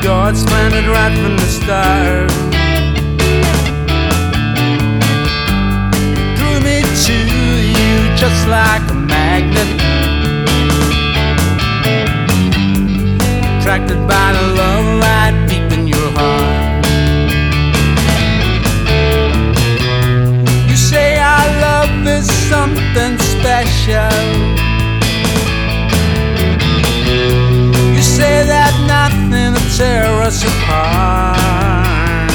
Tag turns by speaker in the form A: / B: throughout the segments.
A: God's planned it right from the start. Drew me to you just like a magnet, attracted by the love light deep in your heart. You say our love is something special. You say that nothing will tear us apart.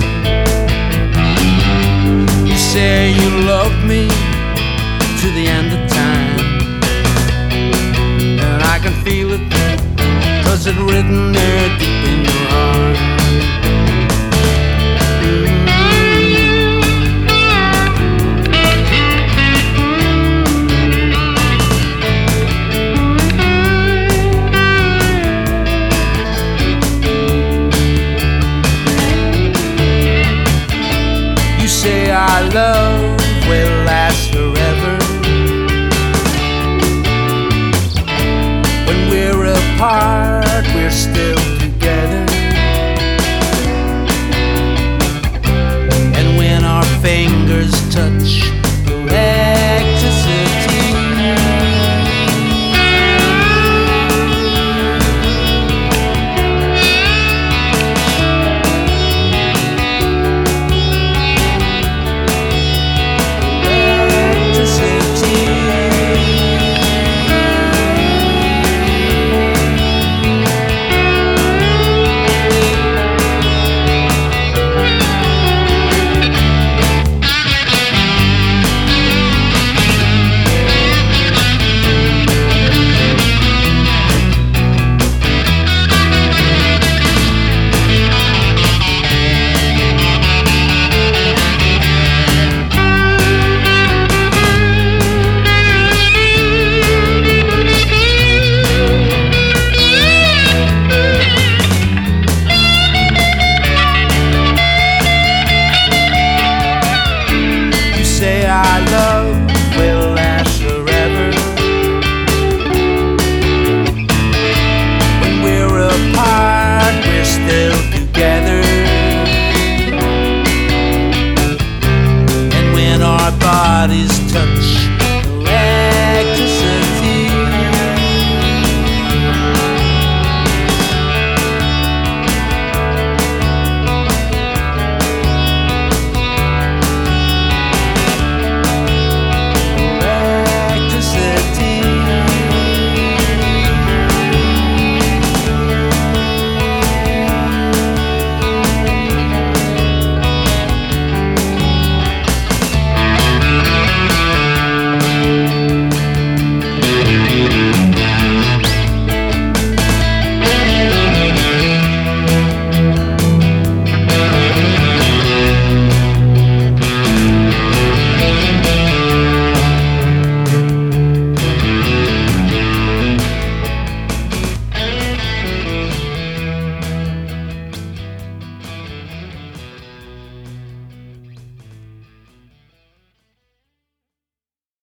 A: You say you love me to the end of time, and I can feel it, 'cause it's written there deep in your heart. You say our love will last forever. When we're apart, we're still together. And when our fingers touch,